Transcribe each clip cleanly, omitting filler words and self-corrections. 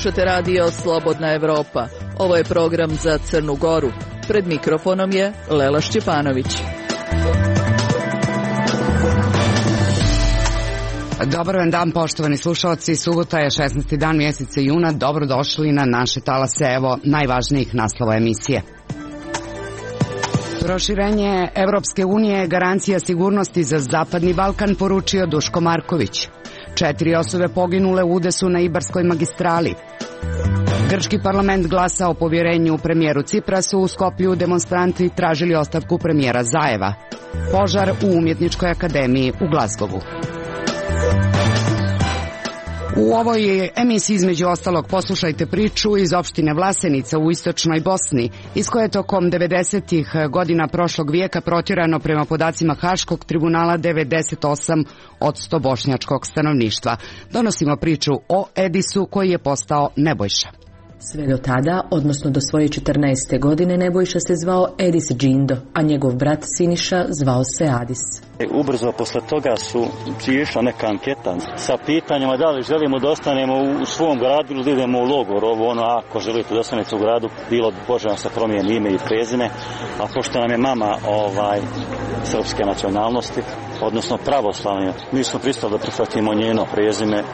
Slušate radio Slobodna Evropa. Ovo je program za Crnu Goru. Pred mikrofonom je Lela Šćepanović. Dobar vam dan, poštovani slušalci. Subota je 16. dan mjeseca juna. Dobrodošli na naše talase. Evo najvažnijih naslova emisije. Proširenje Evropske unije je garancija sigurnosti za Zapadni Balkan, poručio Duško Marković. 4 osobe poginule u udesu na Ibarskoj magistrali. Grčki parlament glasa o povjerenju premijeru Ciprasu. U Skopju demonstranti tražili ostavku premijera Zajeva. Požar u Umjetničkoj akademiji u Glazgovu. U ovoj emisiji između ostalog poslušajte priču iz opštine Vlasenica u istočnoj Bosni, iz koje je tokom 90-ih godina prošlog vijeka protjerano prema podacima Haškog tribunala 98 od 100 bošnjačkog stanovništva. Donosimo priču o Edisu koji je postao Nebojša. Sve do tada, odnosno do svoje 14. godine, Nebojša se zvao Edis Džindo, a njegov brat Siniša zvao se Adis. Ubrzo posle toga su išla neka anketa sa pitanjima da li želimo da ostanemo u svom gradu ili da idemo u logor. Ovo ono, ako želite da ostanete u gradu, bilo Bože vam se promijeni ime i prezime, a pošto nam je mama srpske nacionalnosti, odnosno pravoslavne, mi smo pristali da prihvatimo njeno prezime.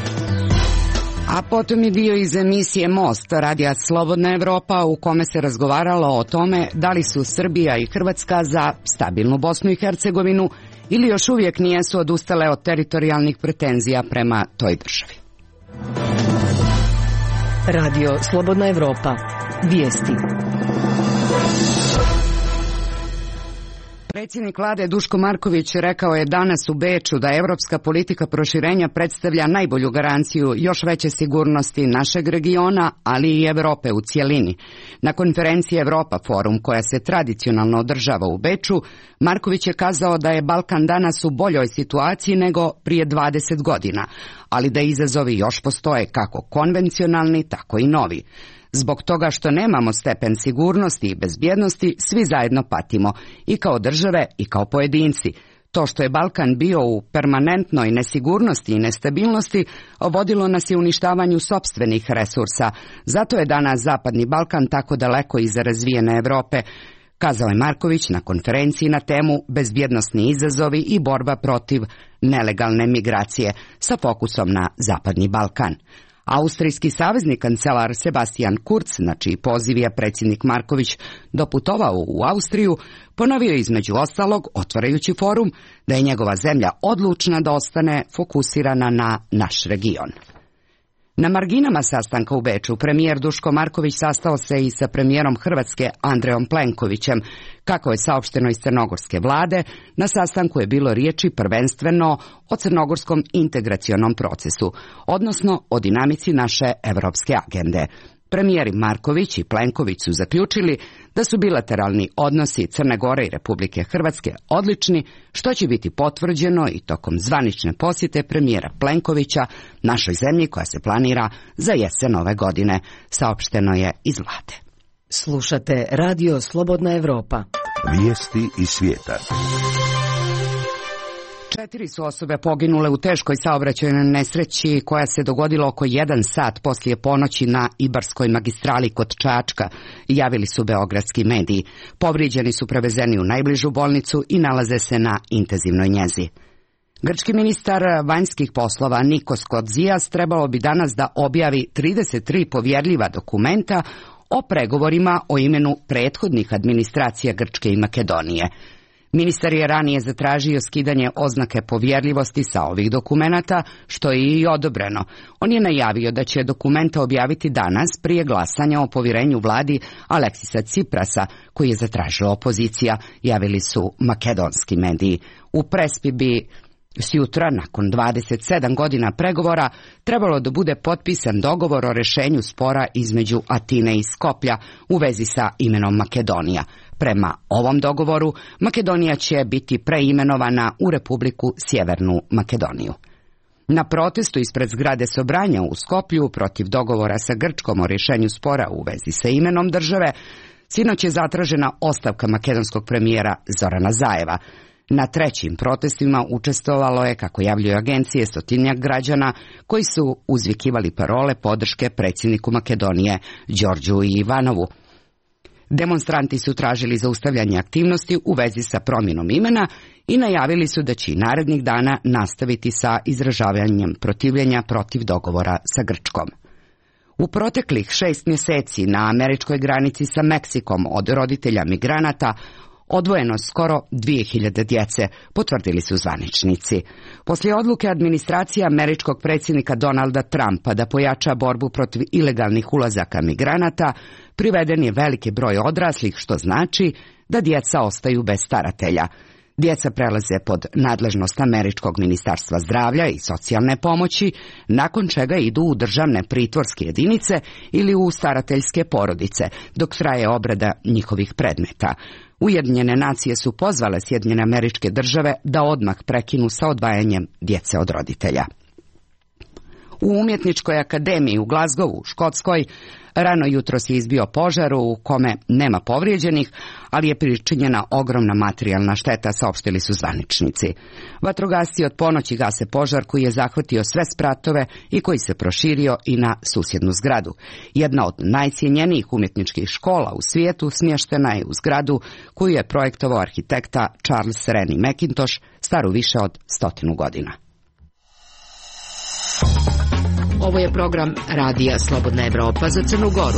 A potom je dio iz emisije Most, radija Slobodna Evropa, u kome se razgovaralo o tome da li su Srbija i Hrvatska za stabilnu Bosnu i Hercegovinu ili još uvijek nijesu odustale od teritorijalnih pretenzija prema toj državi. Radio Slobodna Evropa. Vijesti. Predsjednik vlade Duško Marković rekao je danas u Beču da evropska politika proširenja predstavlja najbolju garanciju još veće sigurnosti našeg regiona, ali i Europe u cjelini. Na konferenciji Europa Forum, koja se tradicionalno održava u Beču, Marković je kazao da je Balkan danas u boljoj situaciji nego prije 20 godina, ali da izazovi još postoje kako konvencionalni, tako i novi. Zbog toga što nemamo stepen sigurnosti i bezbjednosti, svi zajedno patimo, i kao države i kao pojedinci. To što je Balkan bio u permanentnoj nesigurnosti i nestabilnosti, vodilo nas je uništavanju sopstvenih resursa. Zato je danas Zapadni Balkan tako daleko iza razvijene Europe, kazao je Marković na konferenciji na temu bezbjednosni izazovi i borba protiv nelegalne migracije, sa fokusom na Zapadni Balkan. Austrijski savezni kancelar Sebastian Kurz, na čiji poziv je predsjednik Marković doputovao u Austriju, ponovio između ostalog, otvarajući forum, da je njegova zemlja odlučna da ostane fokusirana na naš region. Na marginama sastanka u Beču premijer Duško Marković sastao se i sa premijerom Hrvatske Andrejom Plenkovićem. Kako je saopšteno iz crnogorske vlade, na sastanku je bilo riječi prvenstveno o crnogorskom integracionom procesu, odnosno o dinamici naše evropske agende. Premijeri Marković i Plenković su zaključili da su bilateralni odnosi Crne Gore i Republike Hrvatske odlični, što će biti potvrđeno i tokom zvanične posjete premijera Plenkovića našoj zemlji koja se planira za jesen ove godine, saopšteno je iz vlade. Slušate radio Slobodna Evropa. Vijesti iz svijeta. 4 su osobe poginule u teškoj saobraćajnoj nesreći koja se dogodila oko 1 sat poslije ponoći na Ibarskoj magistrali kod Čačka, javili su beogradski mediji. Povrijeđeni su prevezeni u najbližu bolnicu i nalaze se na intenzivnoj njezi. Grčki ministar vanjskih poslova Nikos Kodzias trebalo bi danas da objavi 33 povjerljiva dokumenta o pregovorima o imenu prethodnih administracija Grčke i Makedonije. Ministar je ranije zatražio skidanje oznake povjerljivosti sa ovih dokumenata, što je i odobreno. On je najavio da će dokumente objaviti danas prije glasanja o povjerenju vladi Aleksisa Ciprasa, koji je zatražila opozicija, javili su makedonski mediji. U Prespi bi sjutra, nakon 27 godina pregovora, trebalo da bude potpisan dogovor o rješenju spora između Atine i Skoplja u vezi sa imenom Makedonija. Prema ovom dogovoru, Makedonija će biti preimenovana u Republiku Sjevernu Makedoniju. Na protestu ispred zgrade Sobranja u Skoplju protiv dogovora sa Grčkom o rješenju spora u vezi sa imenom države, sinoć je zatražena ostavka makedonskog premijera Zorana Zajeva. Na trećim protestima učestvovalo je, kako javljaju agencije, 100 građana koji su uzvikivali parole podrške predsjedniku Makedonije Đorđu Ivanovu. Demonstranti su tražili zaustavljanje aktivnosti u vezi sa promjenom imena i najavili su da će i narednih dana nastaviti sa izražavanjem protivljenja protiv dogovora sa Grčkom. U proteklih 6 mjeseci na američkoj granici sa Meksikom od roditelja migranata odvojeno skoro 2000 djece, potvrdili su zvaničnici. Poslije odluke administracije američkog predsjednika Donalda Trumpa da pojača borbu protiv ilegalnih ulazaka migranata, priveden je veliki broj odraslih, što znači da djeca ostaju bez staratelja. Djeca prelaze pod nadležnost američkog ministarstva zdravlja i socijalne pomoći, nakon čega idu u državne pritvorske jedinice ili u starateljske porodice, dok traje obrada njihovih predmeta. Ujedinjene nacije su pozvale Sjedinjene Američke Države da odmah prekinu sa odvajanjem djece od roditelja. U Umjetničkoj akademiji u Glasgowu, Škotskoj, rano jutros je izbio požar u kome nema povrijeđenih, ali je pričinjena ogromna materijalna šteta, saopštili su zvaničnici. Vatrogasci od ponoći gase požar koji je zahvatio sve spratove i koji se proširio i na susjednu zgradu. Jedna od najcjenjenijih umjetničkih škola u svijetu smještena je u zgradu koju je projektovao arhitekta Charles Rennie Mackintosh, staru više od 100 godina. Ovo je program Radija Slobodna Evropa za Crnu Goru.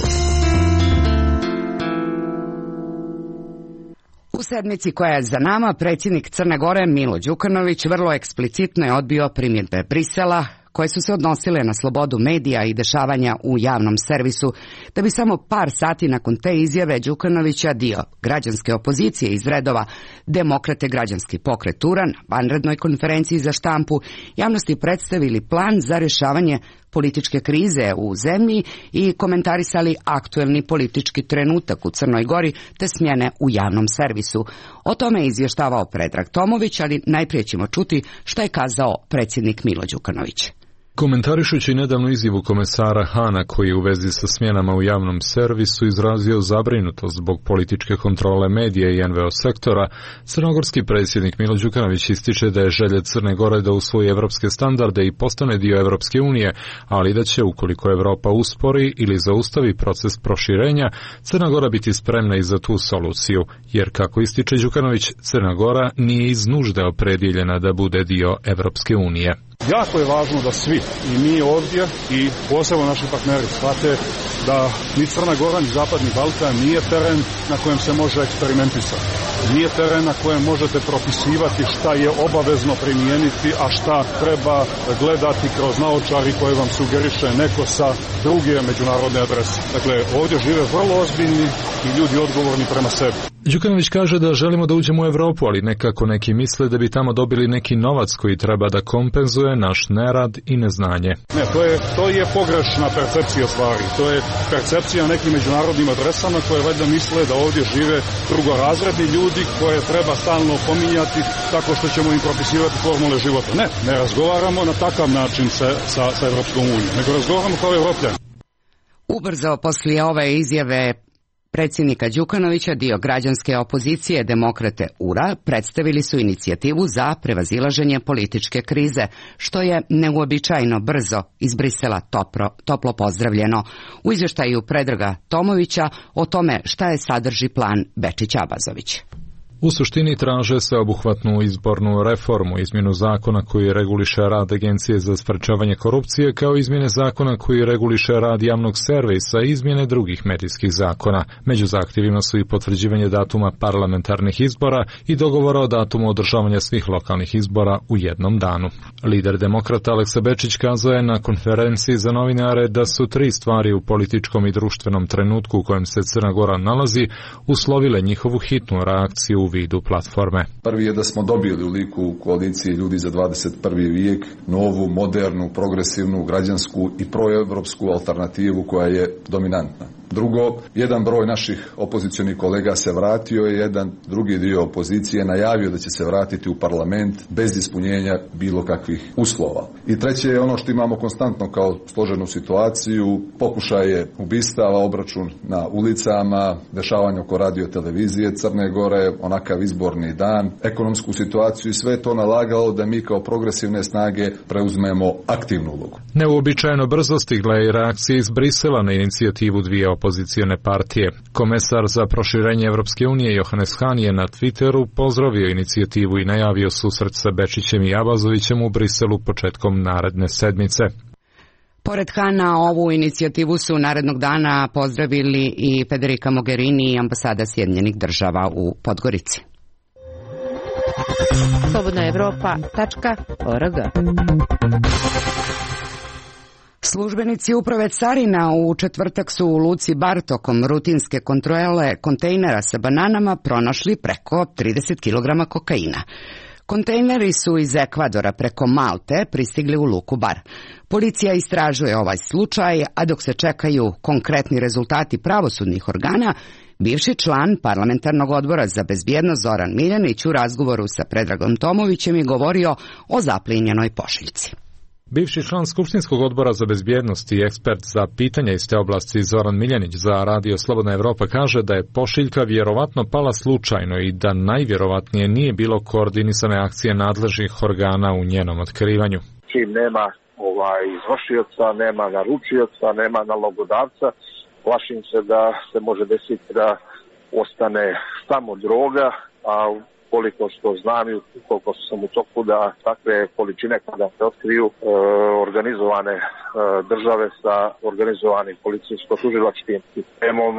U sedmici koja je za nama, predsjednik Crne Gore Milo Đukanović vrlo eksplicitno je odbio primjedbe Brisela koje su se odnosile na slobodu medija i dešavanja u javnom servisu, da bi samo par sati nakon te izjave Đukanovića dio građanske opozicije iz redova Demokrate građanski pokret Turan na vanrednoj konferenciji za štampu javnosti predstavili plan za rješavanje političke krize u zemlji i komentarisali aktuelni politički trenutak u Crnoj Gori te smjene u javnom servisu. O tome je izvještavao Predrag Tomović, ali najprije ćemo čuti šta je kazao predsjednik Milo Đukanović. Komentarišući nedavnu izjavu komesara Hana koji je u vezi sa smjenama u javnom servisu izrazio zabrinutost zbog političke kontrole medija i NVO sektora, crnogorski predsjednik Milo Đukanović ističe da je želja Crne Gore da usvoji evropske standarde i postane dio Evropske unije, ali da će, ukoliko Evropa uspori ili zaustavi proces proširenja, Crna Gora biti spremna i za tu soluciju, jer, kako ističe Đukanović, Crna Gora nije iz nužde opredjeljena da bude dio Evropske unije. Jako je važno da svi, i mi ovdje i posebno naši partneri, shvate da ni Crna Gora ni Zapadni Balkan nije teren na kojem se može eksperimentisati. Nije teren na kojem možete propisivati šta je obavezno primijeniti, a šta treba gledati kroz naočari koje vam sugeriše neko sa druge međunarodne adrese. Dakle, ovdje žive vrlo ozbiljni i ljudi odgovorni prema sebi. Đukanović kaže da želimo da uđemo u Evropu, ali nekako neki misle da bi tamo dobili neki novac koji treba da kompenzuje naš nerad i neznanje. Ne, to je pogrešna percepcija stvari. To je percepcija nekim međunarodnim adresama koje valjda misle da ovdje žive drugorazredni ljudi koje treba stalno pominjati tako što ćemo im propisivati formule života. Ne razgovaramo na takav način sa Evropskom unijom, nego razgovaramo kao Evropljani. Ubrzo poslije ove izjave predsjednika Đukanovića dio građanske opozicije Demokrate URA predstavili su inicijativu za prevazilaženje političke krize, što je neuobičajeno brzo iz Brisela toplo pozdravljeno. U izvještaju Predraga Tomovića o tome šta je sadrži plan Bečić-Abazović. U suštini traže sveobuhvatnu izbornu reformu, izmjenu zakona koji reguliše rad Agencije za sprečavanje korupcije, kao izmjene zakona koji reguliše rad javnog servisa i izmjene drugih medijskih zakona. Među zahtjevima su i potvrđivanje datuma parlamentarnih izbora i dogovora o datumu održavanja svih lokalnih izbora u jednom danu. Lider Demokrata Aleksa Bečić kazao je na konferenciji za novinare da su 3 stvari u političkom i društvenom trenutku u kojem se Crna Gora nalazi uslovile njihovu hitnu reakciju u vidu platforme. Prvi je da smo dobili u liku koalicije Ljudi za 21. vijek novu, modernu, progresivnu, građansku i proevropsku alternativu koja je dominantna. Drugo, jedan broj naših opozicionih kolega se vratio i jedan drugi dio opozicije najavio da će se vratiti u parlament bez ispunjenja bilo kakvih uslova. I treće je ono što imamo konstantno kao složenu situaciju, pokušaje ubistava, obračun na ulicama, dešavanje oko radio televizije Crne Gore, onakav izborni dan, ekonomsku situaciju i sve to nalagalo da mi kao progresivne snage preuzmemo aktivnu ulogu. Neuobičajeno brzo stigla je i reakcija iz Brisela na inicijativu dvije opozicione partije. Komesar za proširenje Evropske unije Johannes Hahn je na Twitteru pozdravio inicijativu i najavio susret sa Bečićem i Abazovićem u Briselu početkom naredne sedmice. Pored Hana, ovu inicijativu su narednog dana pozdravili i Federica Mogherini i ambasada Sjedinjenih Država u Podgorici. slobodnaevropa.org. Službenici uprave carina u četvrtak su u luci Bar tokom rutinske kontrole kontejnera sa bananama pronašli preko 30 kg kokaina. Kontejneri su iz Ekvadora preko Malte pristigli u luku Bar. Policija istražuje ovaj slučaj, a dok se čekaju konkretni rezultati pravosudnih organa, bivši član parlamentarnog odbora za bezbjednost Zoran Miljanić u razgovoru sa Predragom Tomovićem je govorio o zaplijenjenoj pošiljci. Bivši član Skupštinskog odbora za bezbjednost i ekspert za pitanja iz te oblasti Zoran Miljanić za Radio Slobodna Evropa kaže da je pošiljka vjerovatno pala slučajno i da najvjerovatnije nije bilo koordinisane akcije nadležnih organa u njenom otkrivanju. Čim nema izvršioca, nema naručioca, nema nalogodavca, plašim se da se može desiti da ostane samo droga, a koliko što znam i koliko sam u toku da takve količine kada se otkriju organizovane države sa organizovanim policijsko-tužilačkim sistemom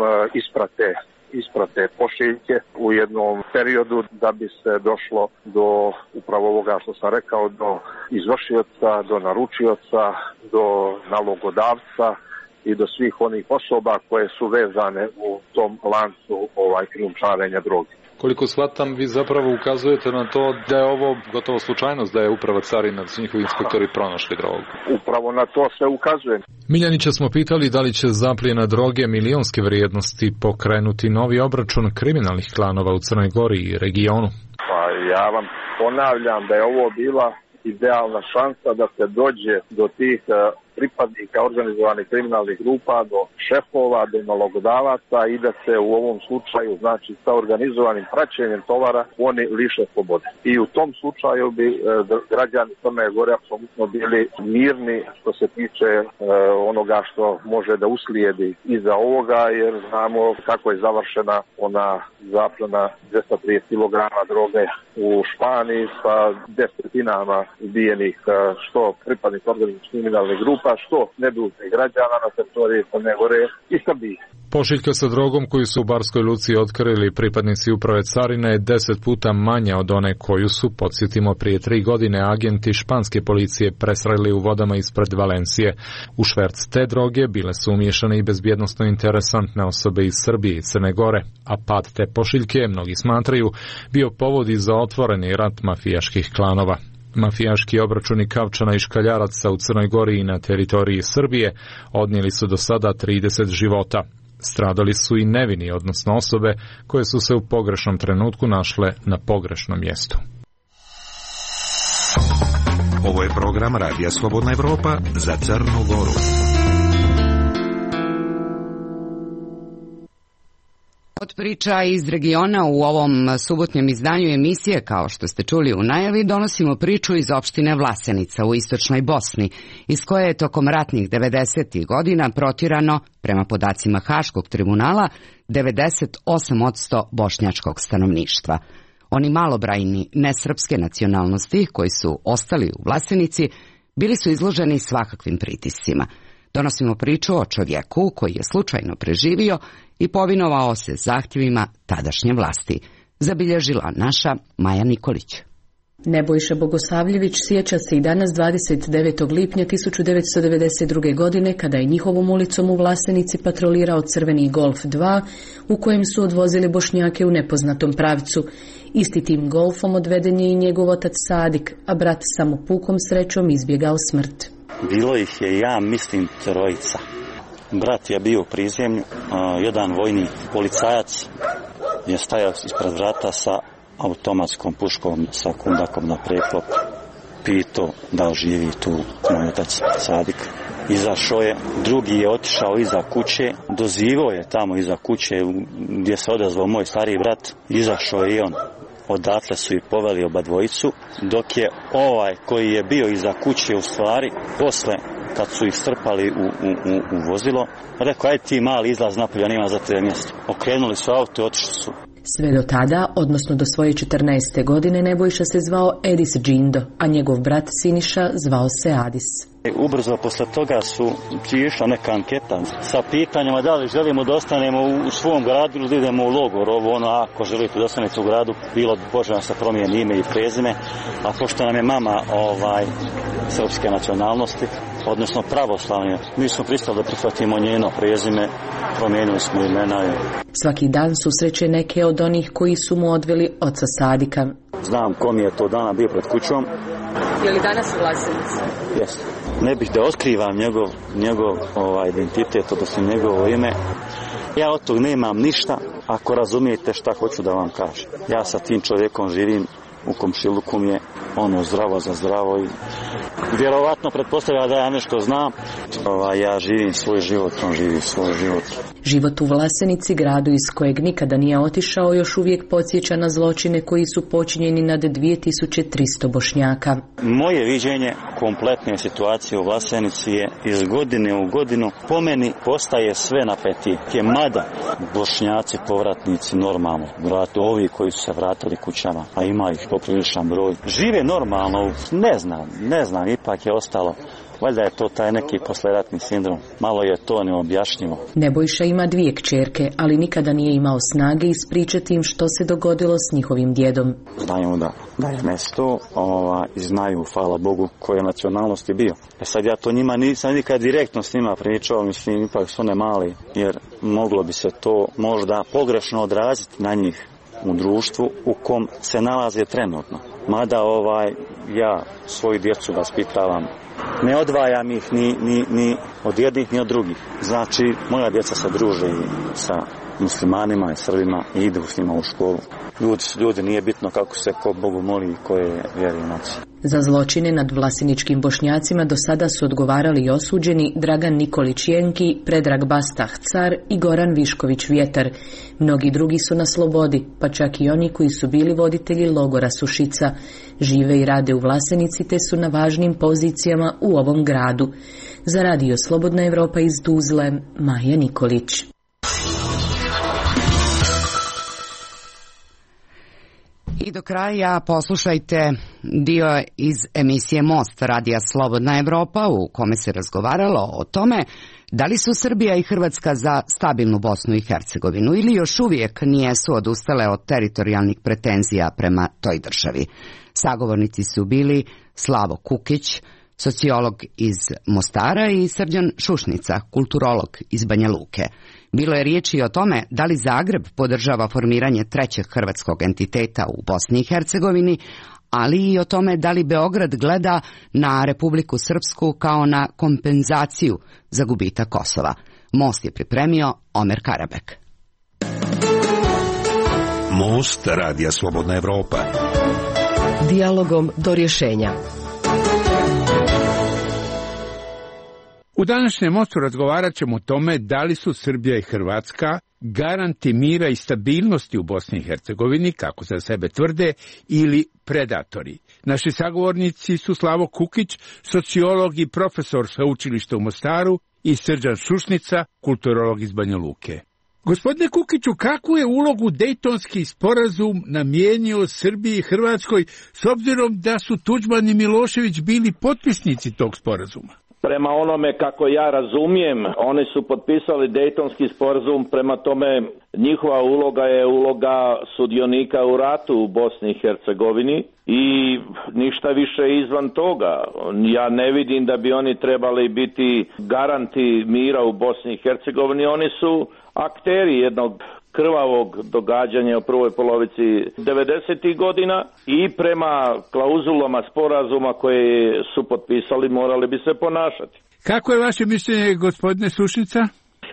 isprate pošiljke u jednom periodu da bi se došlo do upravo ovoga što sam rekao, do izvršioca, do naručioca, do nalogodavca i do svih onih osoba koje su vezane u tom lancu krijumčarenja droge. Koliko shvatam, vi zapravo ukazujete na to da je ovo gotovo slučajnost da je uprava carina, da su njihovi inspektori pronašli drogu. Upravo na to se ukazuje. Miljanića smo pitali da li će zaplijena droge milionske vrijednosti pokrenuti novi obračun kriminalnih klanova u Crnoj Gori i regionu. Pa ja vam ponavljam da je ovo bila idealna šansa da se dođe do tih pripadnika organizovanih kriminalnih grupa, do šefova, do nalogodavaca i da se u ovom slučaju, znači sa organizovanim praćenjem tovara, oni liše slobode. I u tom slučaju bi građani Crne Gore apsolutno bili mirni što se tiče onoga što može da uslijedi iza ovoga, jer znamo kako je završena ona zaplena 230 kg droge u Španiji sa desetinama ubijenih što pripadnika organizovanih kriminalnih grupa, što nedužnih građana na teritoriji Crne Gore i Srbije. Pošiljka sa drogom koju su u Barskoj luci otkrili pripadnici uprave carine je 10 puta manja od one koju su, podsjetimo, prije 3 godine agenti španske policije presreli u vodama ispred Valencije. U šverc te droge bile su umiješane i bezbjednosno interesantne osobe iz Srbije i Crne Gore, a pad te pošiljke, mnogi smatraju, bio povod i za otvoreni rat mafijaških klanova. Mafijaški obračuni Kavčana i Škaljaraca u Crnoj Gori i na teritoriji Srbije odnijeli su do sada 30 života. Stradali su i nevini, odnosno osobe koje su se u pogrešnom trenutku našle na pogrešnom mjestu. Ovo je program Radija Slobodna Evropa za Crnu Goru. Od priča iz regiona u ovom subotnjem izdanju emisije, kao što ste čuli u najavi, donosimo priču iz opštine Vlasenica u istočnoj Bosni, iz koje je tokom ratnih 90. godina protirano, prema podacima Haškog tribunala, 98% bošnjačkog stanovništva. Oni malobrajni nesrpske nacionalnosti koji su ostali u Vlasenici bili su izloženi svakakvim pritiscima. Donosimo priču o čovjeku koji je slučajno preživio i povinovao se zahtjevima tadašnje vlasti, zabilježila naša Maja Nikolić. Nebojša Bogosavljević sjeća se i danas 29. lipnja 1992. godine kada je njihovom ulicom u Vlasenici patrolirao crveni Golf 2 u kojem su odvozili Bošnjake u nepoznatom pravcu. Isti tim Golfom odveden je i njegov otac Sadik, a brat samo pukom srećom izbjegao smrt. Bilo ih je, ja mislim, trojica. brat je bio u prizemlju, jedan vojni policajac je stajao ispred vrata sa automatskom puškom sa kundakom na preklop, pitao da li živi tu moj otac Sadik. Izašao je, drugi je otišao iza kuće, dozivao je tamo iza kuće gdje se odazvao moj stariji brat, izašao je i on. Odatle su i poveli oba dvojicu, dok je ovaj koji je bio iza kuće u stvari, posle kad su ih strpali u vozilo, rekao, aj ti mali izlaz napolje, nema za te mjesto. Okrenuli su auto i otišli su. Sve do tada, odnosno do svoje 14. godine, Nebojša se zvao Edis Džindo, a njegov brat Siniša zvao se Adis. Ubrzo posle toga su išla neka anketa sa pitanjima da li želimo da ostanemo u svom gradu ili da idemo u logor. Ako želite da ostanete u gradu, bilo Bože se promijeni ime i prezime, a pošto nam je mama srpske nacionalnosti, odnosno pravoslavne, mi smo pristali da prihvatimo njeno prezime, promijenili smo imena. Svaki dan susreće neke od onih koji su mu odveli oca Sadika. Znam kom je to dana bio pred kućom. Je li danas u Vlasenici? Jeste. Ne bih da otkrivam njegov identitet, odnosno njegovo ime. Ja od tog nemam ništa, ako razumijete šta hoću da vam kažem. Ja sa tim čovjekom živim u komšiluku, mi je zdravo za zdravo i vjerovatno pretpostavlja da ja nešto znam. Ja živim svoj život, on živi svoj život. Život u Vlasenici, gradu iz kojeg nikada nije otišao, još uvijek podsjeća na zločine koji su počinjeni nad 2300 Bošnjaka. Moje viđenje kompletne situacije u Vlasenici je iz godine u godinu po meni postaje sve napetije. Mada Bošnjaci, povratnici normalno, ovi koji su se vratili kućama, a ima ih popriličan broj, žive normalno, ne znam, ipak je ostalo. Valjda je to taj neki posleratni sindrom. Malo je to neobjašnjivo. Nebojša ima 2 kćerke, ali nikada nije imao snage ispričati im što se dogodilo s njihovim djedom. Znaju da je mesto i znaju, hvala Bogu, koje nacionalnosti bio. Sad ja to njima nisam nikad direktno s njima pričao, mislim, ipak su one mali, jer moglo bi se to možda pogrešno odraziti na njih u društvu u kom se nalaze trenutno. Mada ja svoju djecu vaspitavam, ne odvajam ih ni od jednih ni od drugih. Znači, moja djeca se druže i sa muslimanima i Srbima i idu s njima u školu. Ljudi, nije bitno kako se ko Bogu moli i koje vjeri i nacije. Za zločine nad vlaseničkim Bošnjacima do sada su odgovarali i osuđeni Dragan Nikolić Jenki, Predrag Bastah Car i Goran Višković Vjetar. Mnogi drugi su na slobodi, pa čak i oni koji su bili voditelji logora Sušica. Žive i rade u Vlasenici te su na važnim pozicijama u ovom gradu. Za Radio Slobodna Evropa iz Tuzle, Maja Nikolić. I do kraja poslušajte dio iz emisije Most Radija Slobodna Evropa u kome se razgovaralo o tome da li su Srbija i Hrvatska za stabilnu Bosnu i Hercegovinu ili još uvijek nijesu odustale od teritorijalnih pretenzija prema toj državi. Sagovornici su bili Slavo Kukić, sociolog iz Mostara, i Srđan Šušnica, kulturolog iz Banja Luke. Bilo je riječi o tome da li Zagreb podržava formiranje trećeg hrvatskog entiteta u Bosni i Hercegovini, ali i o tome da li Beograd gleda na Republiku Srpsku kao na kompenzaciju za gubitak Kosova. Most je pripremio Omer Karabek. Most Radija Slobodna Evropa. Dijalogom do rješenja. U današnjem mostu razgovarat ćemo o tome da li su Srbija i Hrvatska garanti mira i stabilnosti u Bosni i Hercegovini, kako za sebe tvrde, ili predatori. Naši sagovornici su Slavo Kukić, sociolog i profesor sveučilišta u Mostaru, i Srđan Šušnica, kulturolog iz Banja Luke. Gospodine Kukiću, kakvu je ulogu Dejtonski sporazum namijenio Srbiji i Hrvatskoj, s obzirom da su Tuđman i Milošević bili potpisnici tog sporazuma? Prema onome kako ja razumijem, oni su potpisali Dejtonski sporazum, prema tome njihova uloga je uloga sudionika u ratu u Bosni i Hercegovini i ništa više izvan toga. Ja ne vidim da bi oni trebali biti garanti mira u Bosni i Hercegovini, oni su akteri jednog krvavog događanja u prvoj polovici 90. godina i prema klauzulama sporazuma koje su potpisali morali bi se ponašati. Kako je vaše mišljenje, gospodine Sušnica?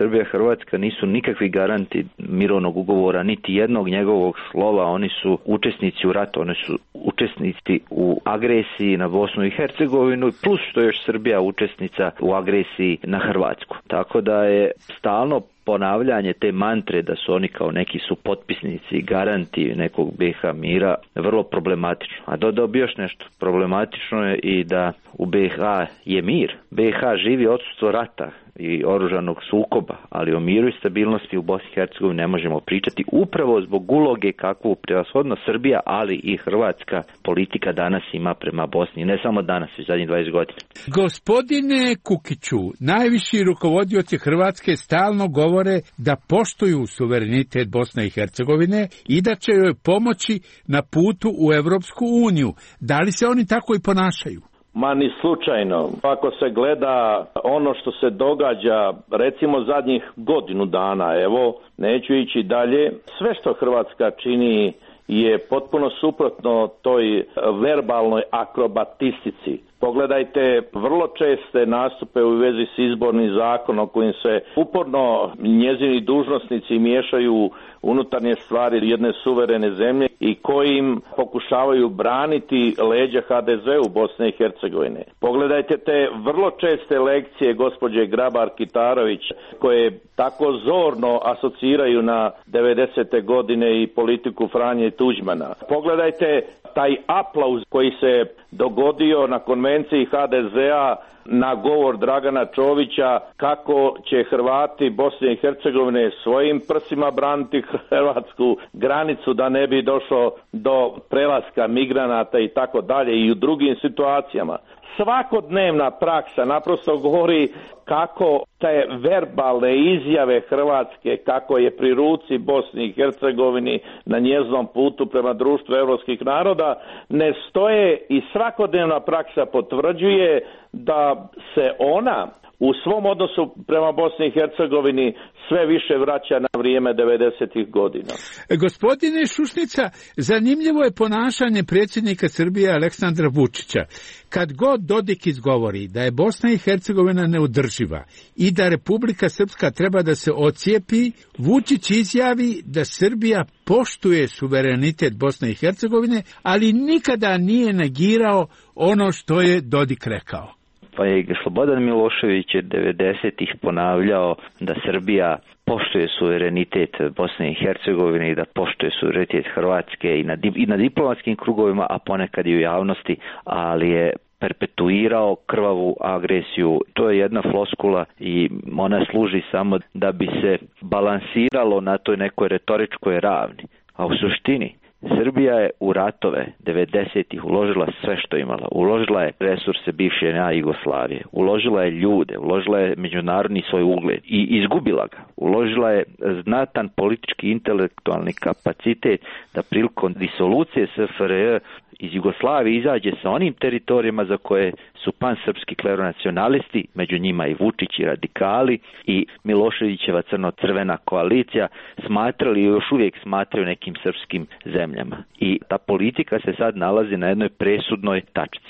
Srbija i Hrvatska nisu nikakvi garanti mirovnog ugovora, niti jednog njegovog slova. Oni su učesnici u ratu, oni su učesnici u agresiji na Bosnu i Hercegovinu, plus što je još Srbija učesnica u agresiji na Hrvatsku. Tako da je stalno ponavljanje te mantre da su oni kao neki su potpisnici i garanti nekog BiH mira vrlo problematično. A dodao bi još nešto. Problematično je i da u BiH je mir. BiH živi odsustvo rata i oružanog sukoba, ali o miru i stabilnosti u Bosni i Hercegovini ne možemo pričati upravo zbog uloge kakvu prevashodno Srbija, ali i hrvatska politika danas ima prema Bosni. Ne samo danas, već zadnjih 20 godina. Gospodine Kukiću, najviši rukovodioci Hrvatske stalno govore da poštuju suverenitet Bosne i Hercegovine i da će joj pomoći na putu u Evropsku uniju. Da li se oni tako i ponašaju? Ma ni slučajno. Ako se gleda ono što se događa, recimo zadnjih godinu dana, evo, neću ići dalje, sve što Hrvatska čini je potpuno suprotno toj verbalnoj akrobatistici. Pogledajte vrlo česte nastupe u vezi s izbornim zakonom kojim se uporno njezini dužnosnici miješaju unutarnje stvari jedne suverene zemlje i kojim pokušavaju braniti leđa HDZ-u Bosne i Hercegovine. Pogledajte te vrlo česte lekcije gospođe Grabar-Kitarović koje tako zorno asociraju na 90. godine i politiku Franje Tuđmana. Pogledajte taj aplauz koji se dogodio na konvenciji HDZ-a na govor Dragana Čovića kako će Hrvati Bosne i Hercegovine svojim prsima braniti hrvatsku granicu da ne bi došlo do prelaska migranata i tako dalje i u drugim situacijama. Svakodnevna praksa naprosto govori kako te verbalne izjave Hrvatske, kako je pri ruci Bosni i Hercegovini na njezinom putu prema društvu evropskih naroda, ne stoje i svakodnevna praksa potvrđuje da se ona u svom odnosu prema Bosni i Hercegovini sve više vraća na vrijeme 90. godina. Gospodine Šušnica, zanimljivo je ponašanje predsjednika Srbije Aleksandra Vučića. Kad god Dodik izgovori da je Bosna i Hercegovina neodrživa i da Republika Srpska treba da se ocijepi, Vučić izjavi da Srbija poštuje suverenitet Bosne i Hercegovine, ali nikada nije negirao ono što je Dodik rekao. Pa je Slobodan Milošević 90-ih ponavljao da Srbija poštuje suverenitet Bosne i Hercegovine i da poštuje suverenitet Hrvatske i na diplomatskim krugovima, a ponekad i u javnosti, ali je perpetuirao krvavu agresiju. To je jedna floskula i ona služi samo da bi se balansiralo na toj nekoj retoričkoj ravni. A u suštini Srbija je u ratove 90-ih uložila sve što imala. Uložila je resurse bivše Jugoslavije, uložila je ljude, uložila je međunarodni svoj ugled i izgubila ga. Uložila je znatan politički intelektualni kapacitet da prilikom disolucije SFRJ iz Jugoslavije izađe sa onim teritorijama za koje su pansrpski kleronacionalisti, među njima i Vučić i radikali i Miloševićeva crno-crvena koalicija smatrali i još uvijek smatraju nekim srpskim zemljama. I ta politika se sad nalazi na jednoj presudnoj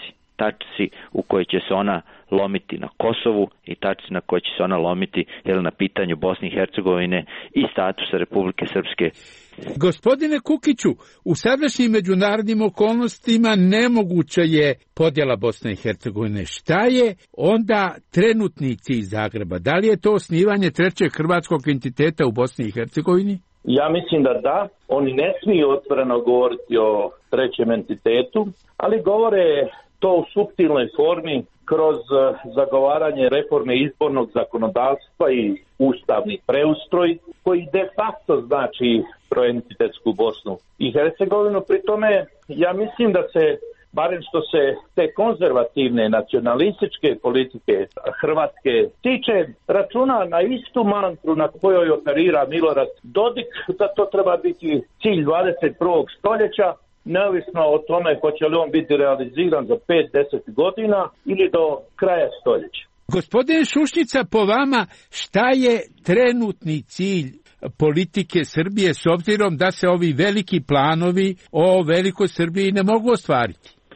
tačci u kojoj će se ona lomiti na Kosovu i tačci na kojoj će se ona lomiti na pitanju Bosne i Hercegovine i statusa Republike Srpske. Gospodine Kukiću, u sadašnjim međunarodnim okolnostima nemoguća je podjela Bosne i Hercegovine. Šta je onda trenutni cilj Zagreba? Da li je to osnivanje trećeg hrvatskog entiteta u Bosni i Hercegovini? Ja mislim da. Oni ne smiju otvoreno govoriti o trećem entitetu, ali govore to u suptilnoj formi kroz zagovaranje reforme izbornog zakonodavstva i ustavni preustroj koji de facto znači troentitetsku Bosnu i Hercegovinu. Pri tome ja mislim da se, barem što se te konzervativne nacionalističke politike Hrvatske tiče, računa na istu mantru na kojoj operira Milorad Dodik, da to treba biti cilj 21. stoljeća, neovisno o tome hoće li on biti realiziran za 5-10 godina ili do kraja stoljeća. Gospodine Šušnica, po vama šta je trenutni cilj politike Srbije s obzirom da se ovi veliki planovi o velikoj Srbiji ne mogu ostvariti?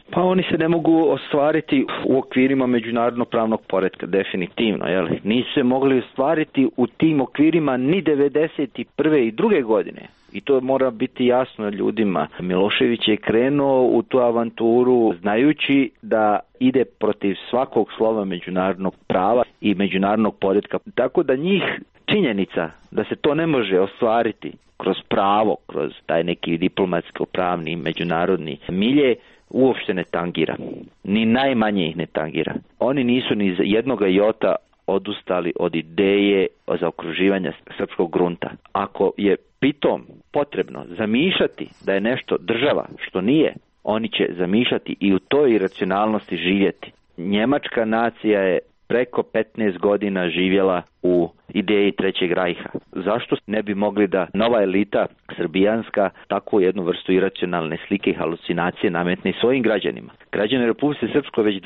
Pa oni se ne mogu ostvariti u okvirima međunarodnog pravnog poretka, definitivno. Nisu se mogli ostvariti u tim okvirima ni 1991. i 2. godine. I to mora biti jasno ljudima. Milošević je krenuo u tu avanturu znajući da ide protiv svakog slova međunarodnog prava i međunarodnog poretka. Tako da njih činjenica da se to ne može ostvariti kroz pravo, kroz taj neki diplomatsko-pravni međunarodni milje, uopšte ne tangira. Ni najmanje ih ne tangira. Oni nisu ni za jednoga jota odustali od ideje o zaokruživanja srpskog grunta. Ako je pritom potrebno zamišljati da je nešto država, što nije, oni će zamišljati i u toj iracionalnosti živjeti. Njemačka nacija je preko 15 godina živjela u ideji Trećeg rajha. Zašto ne bi mogli da nova elita srbijanska takvu jednu vrstu iracionalne slike i halucinacije nametne svojim građanima? Građani Republike Srpske već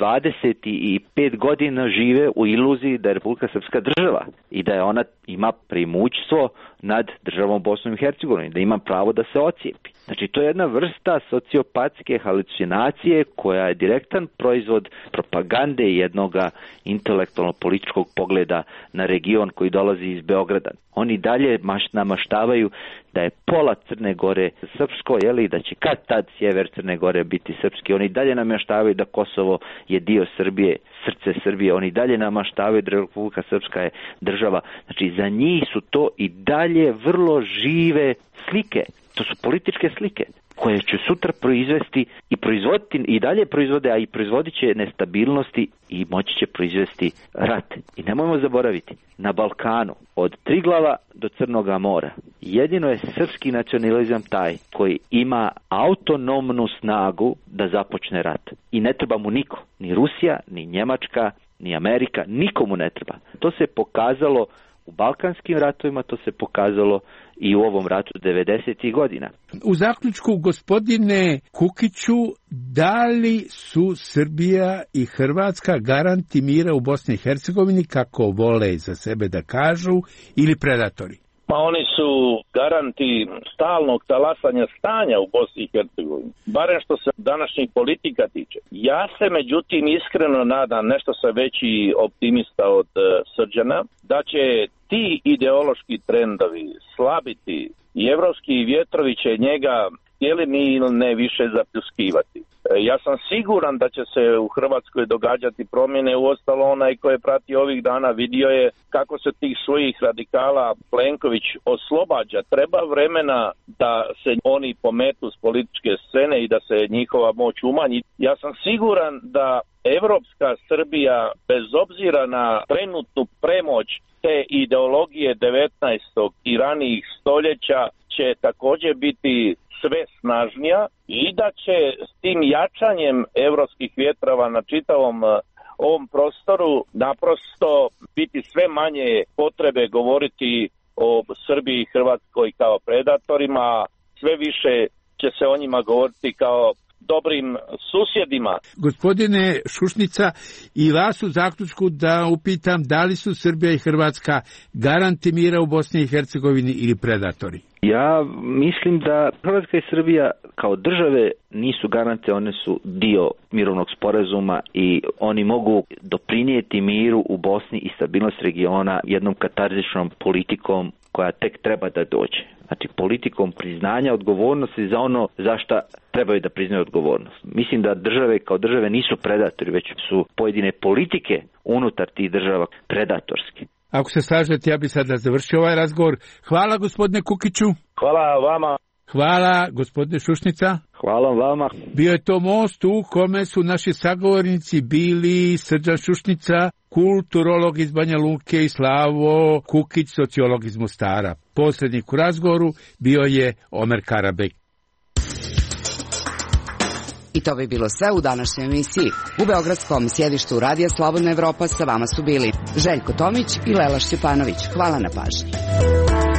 25 godina žive u iluziji da je Republika Srpska država i da je ona ima premoćstvo nad državom Bosnom i Hercegovinom, da ima pravo da se ocijepi. Znači, to je jedna vrsta sociopatske halucinacije koja je direktan proizvod propagande jednog intelektualno-političkog pogleda na region koji dolazi iz Beograda. Oni dalje namaštavaju da je pola Crne Gore srpsko, i da će kad tad sjever Crne Gore biti srpski. Oni dalje namaštavaju da Kosovo je dio Srbije, srce Srbije. Oni dalje namaštavaju da Republika Srpska je država. Znači, za njih su to i dalje vrlo žive slike. To su političke slike koje će sutra proizvesti i proizvoditi i dalje proizvode, a i proizvodit će nestabilnosti i moći će proizvesti rat. I nemojmo zaboraviti, na Balkanu od Triglava do Crnoga mora jedino je srpski nacionalizam taj koji ima autonomnu snagu da započne rat. I ne treba mu niko, ni Rusija, ni Njemačka, ni Amerika, nikomu ne treba. To se pokazalo u balkanskim ratovima, to se pokazalo i u ovom ratu 90. godina. U zaključku, gospodine Kukiću, da li su Srbija i Hrvatska garanti mira u Bosni i Hercegovini, kako vole za sebe da kažu, ili predatori? Pa oni su garanti stalnog talasanja stanja u Bosni i Hercegovini, barem što se današnjih politika tiče. Ja se međutim iskreno nadam, nešto sam veći optimista od Srđana, da će ti ideološki trendovi slabiti i evropski vjetrovi će njega htjeli mi ili ne više zapljuskivati. Ja sam siguran da će se u Hrvatskoj događati promjene, uostalo onaj ko je pratio ovih dana vidio je kako se tih svojih radikala Plenković oslobađa. Treba vremena da se oni pometu s političke scene i da se njihova moć umanji. Ja sam siguran da evropska Srbija, bez obzira na trenutnu premoć te ideologije 19. i ranijih stoljeća, će također biti sve snažnija i da će s tim jačanjem evropskih vjetrova na čitavom ovom prostoru naprosto biti sve manje potrebe govoriti o Srbiji i Hrvatskoj kao predatorima, sve više će se o njima govoriti kao dobrim susjedima. Gospodine Šušnica, i vas u zaključku da upitam da li su Srbija i Hrvatska garanti mira u Bosni i Hercegovini ili predatori? Ja mislim da Hrvatska i Srbija kao države nisu garante, one su dio mirovnog sporazuma i oni mogu doprinijeti miru u Bosni i stabilnost regiona jednom katarzičnom politikom koja tek treba da dođe. Znači politikom priznanja odgovornosti za ono za šta trebaju da priznaju odgovornost. Mislim da države kao države nisu predatori, već su pojedine politike unutar tih država predatorske. Ako se slažete, ja bih sada završio ovaj razgovor. Hvala gospodine Kukiću. Hvala vama. Hvala gospodine Šušnica. Hvala vama. Bio je to most u kome su naši sagovornici bili Srđan Šušnica, kulturolog iz Banja Luke, i Slavo Kukić, sociolog iz Mostara. Posrednik u razgovoru bio je Omer Karabek. I to bi bilo sve u današnjoj emisiji. U beogradskom sjedištu Radija Slobodna Evropa sa vama su bili Željko Tomić i Lela Šćepanović. Hvala na pažnji.